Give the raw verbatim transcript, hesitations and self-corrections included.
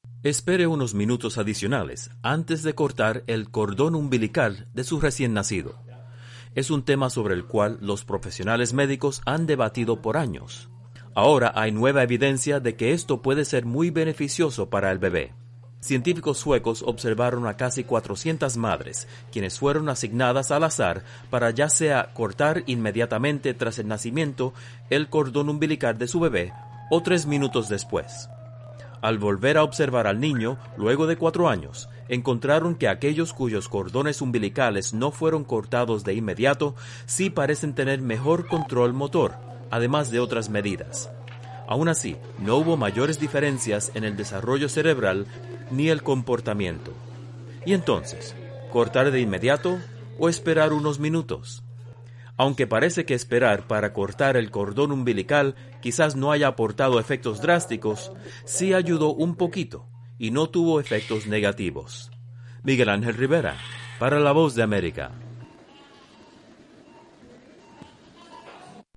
Espere unos minutos adicionales antes de cortar el cordón umbilical de su recién nacido. Es un tema sobre el cual los profesionales médicos han debatido por años. Ahora hay nueva evidencia de que esto puede ser muy beneficioso para el bebé. Científicos suecos observaron a casi cuatrocientas madres, quienes fueron asignadas al azar para ya sea cortar inmediatamente tras el nacimiento el cordón umbilical de su bebé o tres minutos después. Al volver a observar al niño, luego de cuatro años, encontraron que aquellos cuyos cordones umbilicales no fueron cortados de inmediato sí parecen tener mejor control motor, además de otras medidas. Aún así, no hubo mayores diferencias en el desarrollo cerebral ni el comportamiento. ¿Y entonces, cortar de inmediato o esperar unos minutos? Aunque parece que esperar para cortar el cordón umbilical quizás no haya aportado efectos drásticos, sí ayudó un poquito y no tuvo efectos negativos. Miguel Ángel Rivera, para La Voz de América.